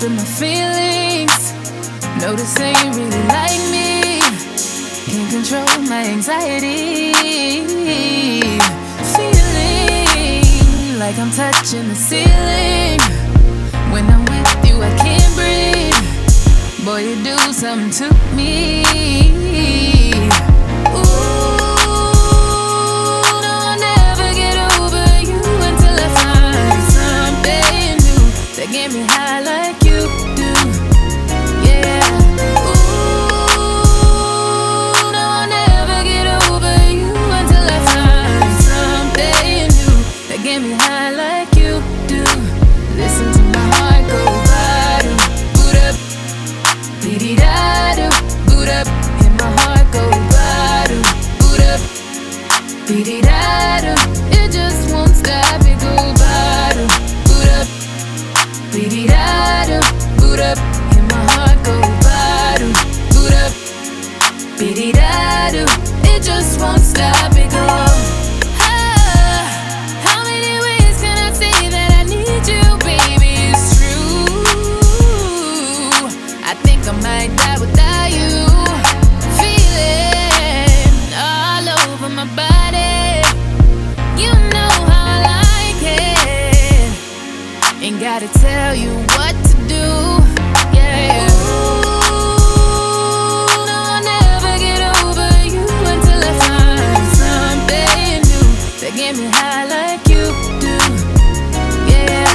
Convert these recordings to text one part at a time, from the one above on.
of my feelings. Noticing you really like me. Can't control my anxiety. Feeling like I'm touching the ceiling. When I'm with you, I can't breathe. Boy, you do something to me. Ooh, no, I'll never get over you until I find something new that get me high like you do. Yeah. Ooh, no, I'll never get over you until I find something new that get me high like you do. Listen to my heart go bottom, boot up, beat-it-da-do, boot up, and my heart go bottom, boot up, beat-it-da-do. It just won't stop, it go bottom, boot up, beat-it-da-do, boot up, and my heart go bottom, boot up, beat-it-da-do. It just won't stop, it go. How many ways can I say that I need you, baby? It's true. I think I might die without you. Feeling all over my body. You know how I like it. Ain't gotta tell you what to do. Yeah. Ooh, no, I'll never get over you until I find something new that get me high like you do. Yeah.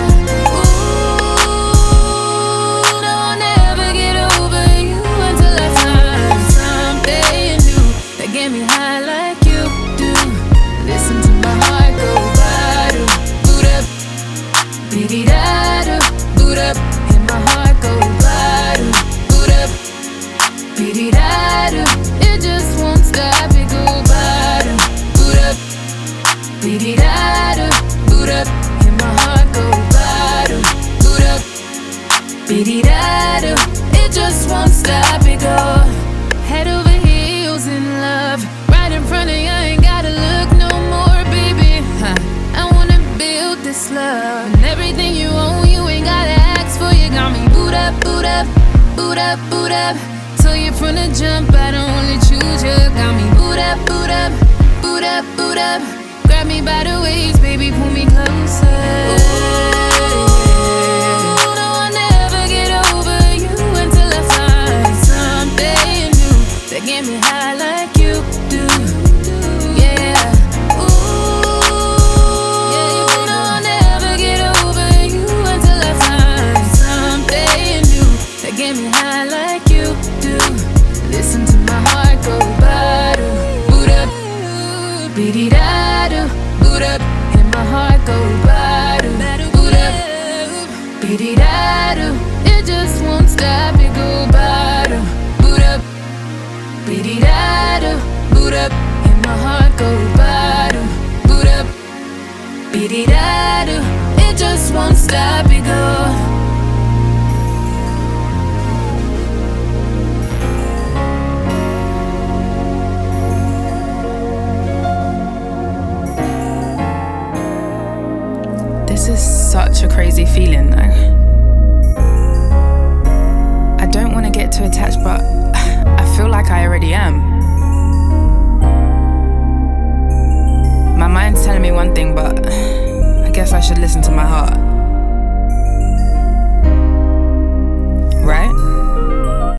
Ooh, no, I'll never get over you until I find something new that get me high like you do. Listen to my heart go bottom, boot up, beat-it-da-do, boot up, and my heart go bottom, boot up, beat-it-da-do. It just won't stop, it go bottom, boot up, beat-it-da-do, boot up, and my heart go bottom, boot up, beat-it-da-do. It just won't stop, it go. Head over heels in love, right in front of you, ain't gotta look no more, baby. I wanna build this love, and everything you own, you ain't gotta ask for. You got me boot up, boot up, boot up, boot up. So you from the jump, I don't only choose you. Got me boot up, boot up, boot up, boot up. Grab me by the waist, baby, pull me closer. Ooh, no, I'll never get over you until I find something new that get me high like you do. Yeah. Ooh, no, I'll never get over you until I find something new that get me high like you do. Listen to my heart go bottom, boot up, beat-it-da-do, boot up, and my heart go bottom, boot up, beat-it-da-do. It just won't stop, it go bottom, boot up, beat-it-da-do, boot up, and my heart go bottom, boot up, beat-it-da-do. It just won't stop, it go. This is such a crazy feeling though. I don't want to get too attached, but I feel like I already am. My mind's telling me one thing, but I guess I should listen to my heart.